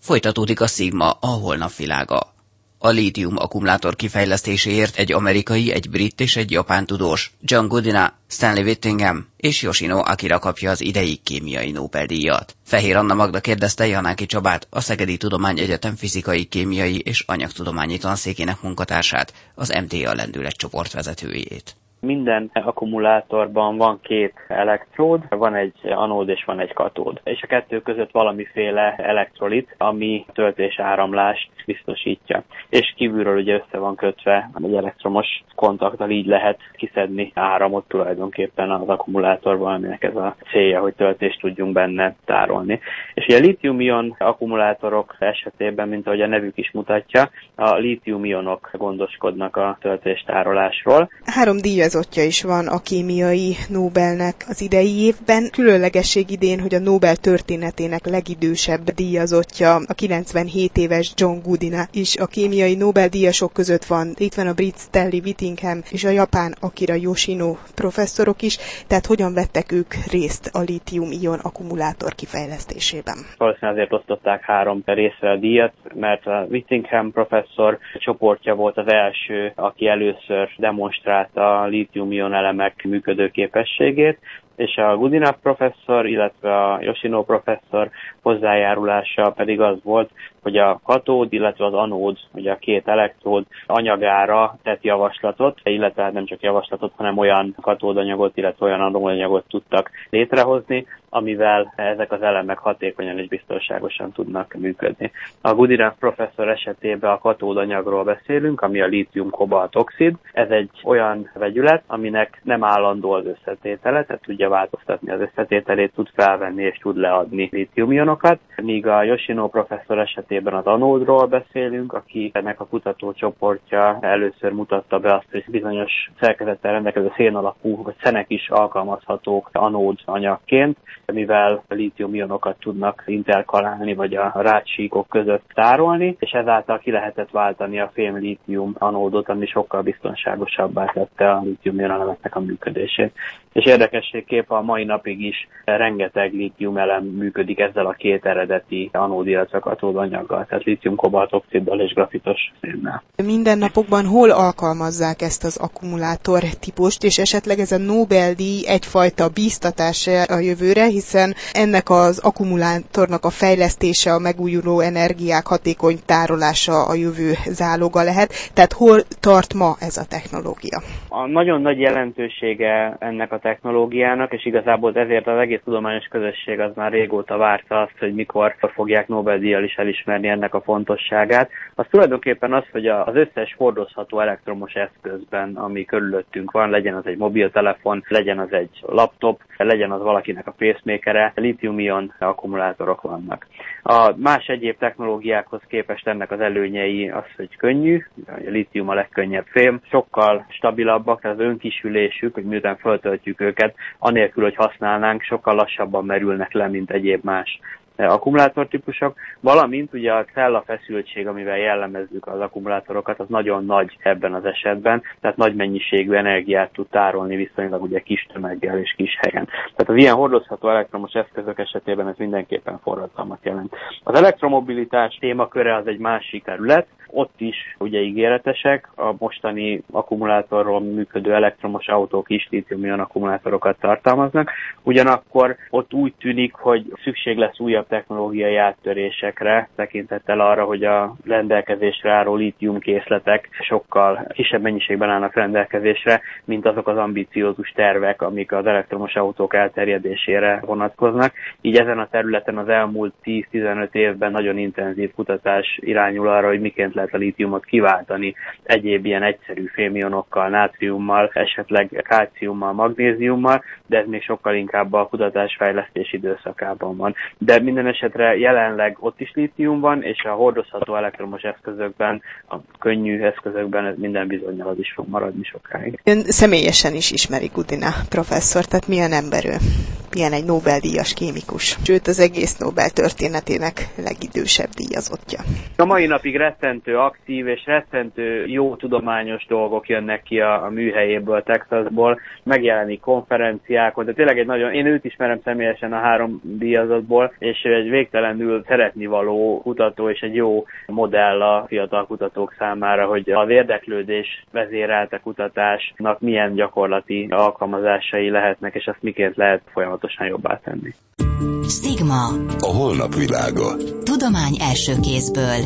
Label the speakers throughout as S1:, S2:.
S1: Folytatódik a Sigma, a holnap világa. A lítium akkumulátor kifejlesztéséért egy amerikai, egy brit és egy japán tudós, John Goodina, Stanley Whittingham és Yoshino Akira kapja az idei kémiai Nobel-díjat. Fehér Anna Magda kérdezte Janáki Csabát, a Szegedi Tudományegyetem fizikai, kémiai és anyagtudományi tanszékének munkatársát, az MTA lendületcsoport vezetőjét.
S2: Minden akkumulátorban van két elektród, van egy anód és van egy katód. És a kettő között valamiféle elektrolit, ami töltésáramlást biztosítja. És kívülről ugye össze van kötve egy elektromos kontakttal, így lehet kiszedni áramot tulajdonképpen az akkumulátorban, aminek ez a célja, hogy töltést tudjunk benne tárolni. És ugye a lítium-ion akkumulátorok esetében, mint ahogy a nevük is mutatja, a lítium-ionok gondoskodnak a töltéstárolásról.
S3: 3 díjazottja is van a kémiai Nobelnek az idei évben. Különlegesség idén, hogy a Nobel történetének legidősebb díjazottja, a 97 éves John Goodina is a kémiai Nobel-díjasok között van. Itt van a brit Stanley Whittingham és a japán Akira Yoshino professzorok is. Tehát hogyan vettek ők részt a lítium-ion akkumulátor kifejlesztésében?
S2: Valószínűleg azért osztották 3 részre a díjat, mert a Whittingham professzor csoportja volt az első, aki először demonstrálta a lítium-ion elemek működőképességét, és a Goodina professzor, illetve a Yoshino professzor hozzájárulása pedig az volt, hogy a katód, illetve az anód, ugye a két elektród anyagára tett javaslatot, illetve nem csak javaslatot, hanem olyan katódanyagot, illetve olyan anódanyagot tudtak létrehozni, amivel ezek az elemek hatékonyan és biztonságosan tudnak működni. A Goodina professzor esetében a katódanyagról beszélünk, ami a lítium-kobalt-oxid. Ez egy olyan vegyület, aminek nem állandó az összetétele, tehát tudja változtatni az összetételét, tud felvenni és tud leadni lítium-ionokat, míg a Yoshino professzor esetében az anódról beszélünk, aki ennek a kutatócsoportja először mutatta be azt, hogy bizonyos szerkezettel rendelkező szén alapú, vagy szenek is alkalmazhatók anód anyagként, mivel lítium-ionokat tudnak interkalálni, vagy a rácsíkok között tárolni, és ezáltal ki lehetett váltani a fém-lítium anódot, ami sokkal biztonságosabbá tette a lítium-ion elemeknek a működését. És érdekességképp a mai napig is rengeteg lítium elem működik ezzel a két eredeti anód, illetve katódanyaggal, tehát lítium-kobalt-oxiddal és grafitos szénnel.
S3: Mindennapokban hol alkalmazzák ezt az akkumulátor típust, és esetleg ez a Nobel-díj egyfajta bíztatás a jövőre, hiszen ennek az akkumulátornak a fejlesztése, a megújuló energiák hatékony tárolása a jövő záloga lehet. Tehát hol tart ma ez a technológia?
S2: A nagyon nagy jelentősége ennek a technológiának, és igazából ezért az egész tudományos közösség az már régóta várta azt, hogy mikor fogják Nobel-díjjal is elismerni ennek a fontosságát. Az tulajdonképpen az, hogy az összes hordozható elektromos eszközben, ami körülöttünk van, legyen az egy mobiltelefon, legyen az egy laptop, legyen az valakinek a pacemakere, lítium-ion akkumulátorok vannak. A más egyéb technológiákhoz képest ennek az előnyei az, hogy könnyű, a lítium a legkönnyebb fém, sokkal stabilabbak, tehát az önkisülésük, hogy miután föltöltjük őket, anélkül, hogy használnánk, sokkal lassabban merülnek le, mint egyéb más akkumulátortípusok, valamint ugye a cellafeszültség, amivel jellemezzük az akkumulátorokat, az nagyon nagy ebben az esetben, tehát nagy mennyiségű energiát tud tárolni viszonylag ugye kis tömeggel és kis helyen. Tehát az ilyen hordozható elektromos eszközök esetében ez mindenképpen forradalmat jelent. Az elektromobilitás témaköre az egy másik terület, ott is ugye ígéretesek, a mostani akkumulátorról működő elektromos autók is lítium-ion akkumulátorokat tartalmaznak, ugyanakkor ott úgy tűnik, hogy szükség lesz újabb technológiai áttörésekre, tekintettel arra, hogy a rendelkezésre álló lítiumkészletek sokkal kisebb mennyiségben állnak rendelkezésre, mint azok az ambiciózus tervek, amik az elektromos autók elterjedésére vonatkoznak. Így ezen a területen az elmúlt 10-15 évben nagyon intenzív kutatás irányul arra, hogy miként lehet a lítiumot kiváltani egyéb ilyen egyszerű fémionokkal, nátriummal, esetleg kálciummal, magnéziummal, de ez még sokkal inkább a kutatásfejlesztés időszakában van. De minden esetre jelenleg ott is lítium van, és a hordozható elektromos eszközökben, a könnyű eszközökben ez minden bizonnyal az is fog maradni sokáig.
S3: Ön személyesen is ismeri Goodina professzor, tehát milyen ember ő? Milyen egy Nobel-díjas kémikus? Sőt, az egész Nobel történetének legidősebb díjazottja.
S2: A mai napig rettentő rettentő aktív és rettentő jó tudományos dolgok jönnek ki a műhelyéből, Texasból, megjelenik konferenciákon, de tényleg én őt ismerem személyesen a 3 díjazottból, és ő egy végtelenül szeretnivaló kutató és egy jó modell a fiatal kutatók számára, hogy az érdeklődés vezérelte kutatásnak milyen gyakorlati alkalmazásai lehetnek, és azt miként lehet folyamatosan jobbá tenni.
S4: Stigma.
S5: A holnap világa.
S4: Tudomány első kézből.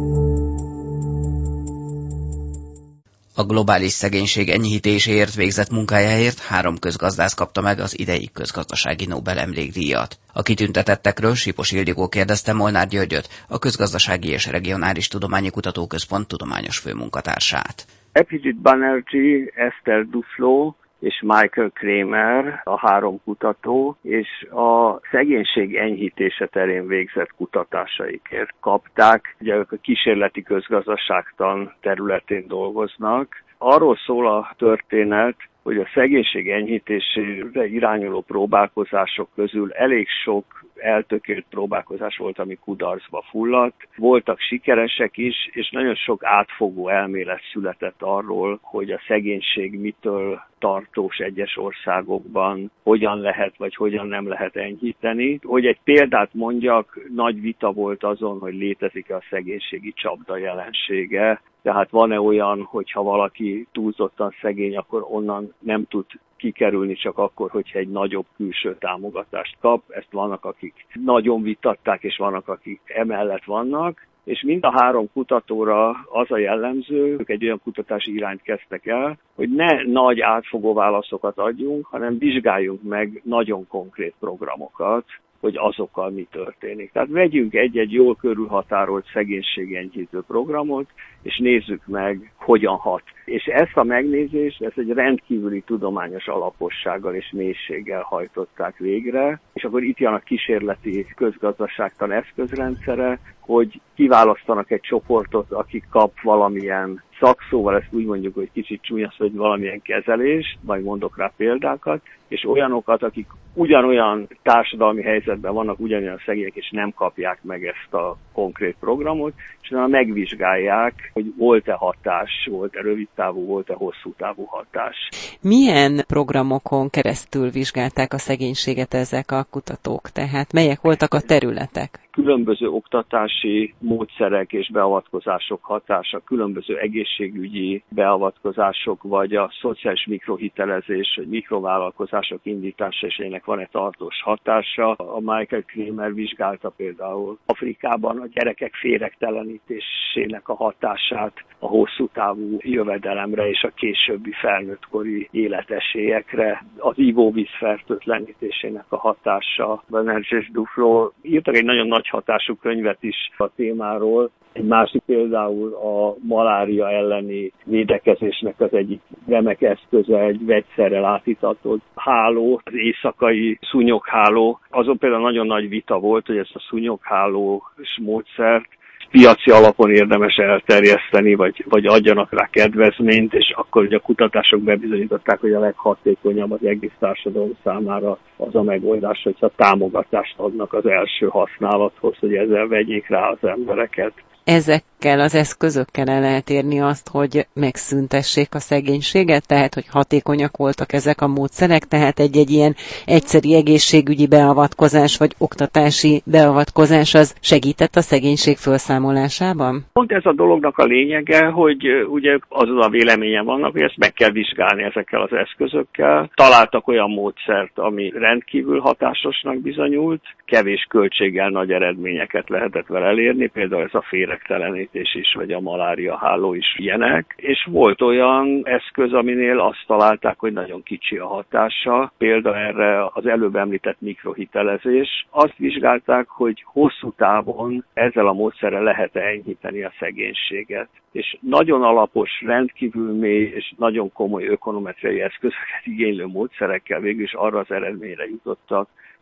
S1: A globális szegénység enyhítéséért végzett munkájáért 3 közgazdász kapta meg az idei közgazdasági Nobel-emlékdíjat. A kitüntetettekről Sipos Ildikó kérdezte Molnár Györgyöt, a Közgazdasági és Regionális Tudományi Kutatóközpont tudományos főmunkatársát.
S6: Abhijit Banerjee, Esther Duflo és Michael Kramer, a 3 kutató, és a szegénység enyhítése terén végzett kutatásaikért kapták. Ugye ők a kísérleti közgazdaságtan területén dolgoznak. Arról szól a történet, hogy a szegénység enyhítésére irányuló próbálkozások közül elég sok eltökélt próbálkozás volt, ami kudarcba fulladt. Voltak sikeresek is, és nagyon sok átfogó elmélet született arról, hogy a szegénység mitől tartós egyes országokban, hogyan lehet vagy hogyan nem lehet enyhíteni. Hogy egy példát mondjak, nagy vita volt azon, hogy létezik-e a szegénységi csapda jelensége. Tehát van-e olyan, hogyha valaki túlzottan szegény, akkor onnan nem tud kikerülni csak akkor, hogyha egy nagyobb külső támogatást kap. Ezt vannak, akik nagyon vitatták, és vannak, akik emellett vannak. És mind a 3 kutatóra az a jellemző, ők egy olyan kutatási irányt kezdtek el, hogy ne nagy átfogó válaszokat adjunk, hanem vizsgáljunk meg nagyon konkrét programokat, hogy azokkal mi történik. Tehát vegyünk egy-egy jól körülhatárolt szegénységenyhítő programot, és nézzük meg, hogyan hat. És ezt a megnézést, ezt egy rendkívüli tudományos alapossággal és mélységgel hajtották végre, és akkor itt jön a kísérleti közgazdaságtan eszközrendszere, hogy kiválasztanak egy csoportot, aki kap valamilyen szakszóval, ezt úgy mondjuk, hogy kicsit csúnya, hogy valamilyen kezelés, majd mondok rá példákat, és olyanokat, akik ugyanolyan társadalmi helyzetben vannak, ugyanolyan szegények, és nem kapják meg ezt a konkrét programot, és utána megvizsgálják, hogy volt-e hatás, volt-e rövidtávú, volt-e hosszú távú hatás.
S7: Milyen programokon keresztül vizsgálták a szegénységet ezek a kutatók? Tehát melyek voltak a területek?
S6: Különböző oktatási módszerek és beavatkozások hatása, különböző egészségügyi beavatkozások, vagy a szociális mikrohitelezés, vagy mikrovállalkozások indítása, és ennek van egy tartós hatása. A Michael Kramer vizsgálta például Afrikában a gyerekek féregtelenítésének a hatását a hosszú távú jövedelemre és a későbbi felnőttkori életesélyekre, az ivóvíz fertőtlenítésének a hatása. Banerjee és Duflo írtak egy nagyon nagy hatású könyvet is a témáról. Egy másik például a malária elleni védekezésnek az egyik remek eszköze, egy vegyszerrel átítatott háló, az éjszakai szúnyogháló. Azon például nagyon nagy vita volt, hogy ezt a szúnyoghálós módszert piaci alapon érdemes elterjeszteni, vagy adjanak rá kedvezményt, és akkor ugye a kutatások bebizonyították, hogy a leghatékonyabb az egész társadalom számára az a megoldás, hogyha támogatást adnak az első használathoz, hogy ezzel vegyék rá az embereket.
S7: Ezekkel az eszközökkel el lehet érni azt, hogy megszüntessék a szegénységet, tehát hogy hatékonyak voltak ezek a módszerek, tehát egy ilyen egyszeri egészségügyi beavatkozás vagy oktatási beavatkozás az segített a szegénység felszámolásában?
S6: Pont ez a dolognak a lényege, hogy ugye az a véleményen vannak, hogy ezt meg kell vizsgálni ezekkel az eszközökkel. Találtak olyan módszert, ami rendkívül hatásosnak bizonyult, kevés költséggel nagy eredményeket lehetett vele elérni, például ez a féregtelenítés is, vagy a malária háló is ilyenek, és volt olyan eszköz, aminél azt találták, hogy nagyon kicsi a hatása, például erre az előbb említett mikrohitelezés. Azt vizsgálták, hogy hosszú távon ezzel a módszerrel lehet-e enyhíteni a szegénységet. És nagyon alapos, rendkívül mély és nagyon komoly ökonometriai eszközöket igénylő módszerekkel végül is arra az eredményre jutottak,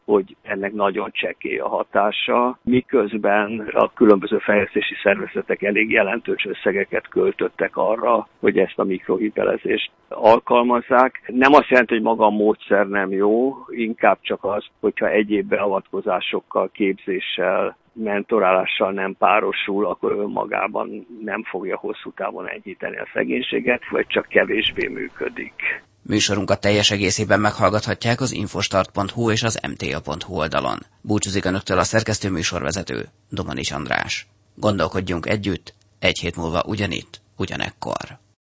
S6: hogy ennek nagyon csekély a hatása, miközben a különböző fejlesztési szervezetek elég jelentős összegeket költöttek arra, hogy ezt a mikrohitelezést alkalmazzák. Nem azt jelenti, hogy maga a módszer nem jó, inkább csak az, hogyha egyéb beavatkozásokkal, képzéssel, mentorálással nem párosul, akkor önmagában nem fogja hosszú távon enyhíteni a szegénységet, vagy csak kevésbé működik.
S1: Műsorunkat teljes egészében meghallgathatják az infostart.hu és az mta.hu oldalon. Búcsúzik önöktől a szerkesztő műsorvezető, Domanics András. Gondolkodjunk együtt, egy hét múlva ugyanitt, ugyanekkor.